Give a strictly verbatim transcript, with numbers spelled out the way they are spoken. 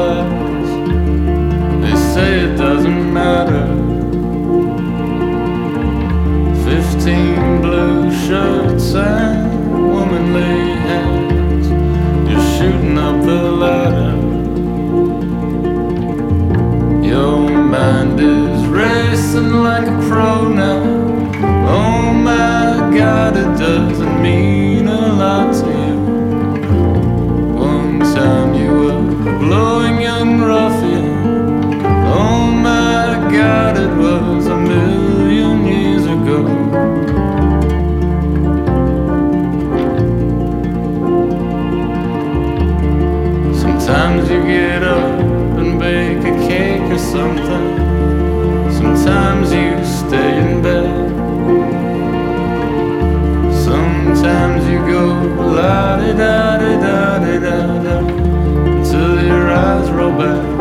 lies. They say it doesn't matter. Fifteen blue shirts and womanly hands, you're shooting up the ladder. Your mind is racing like a pro now. Oh my God, it doesn't mean a lot to you. One time you were blowing young ruffian. Oh my God, it was a million years ago. Sometimes you get up and bake a cake or something. Sometimes you stay in bed. Sometimes you go la-di-da-di-da-di-da-da until your eyes roll back.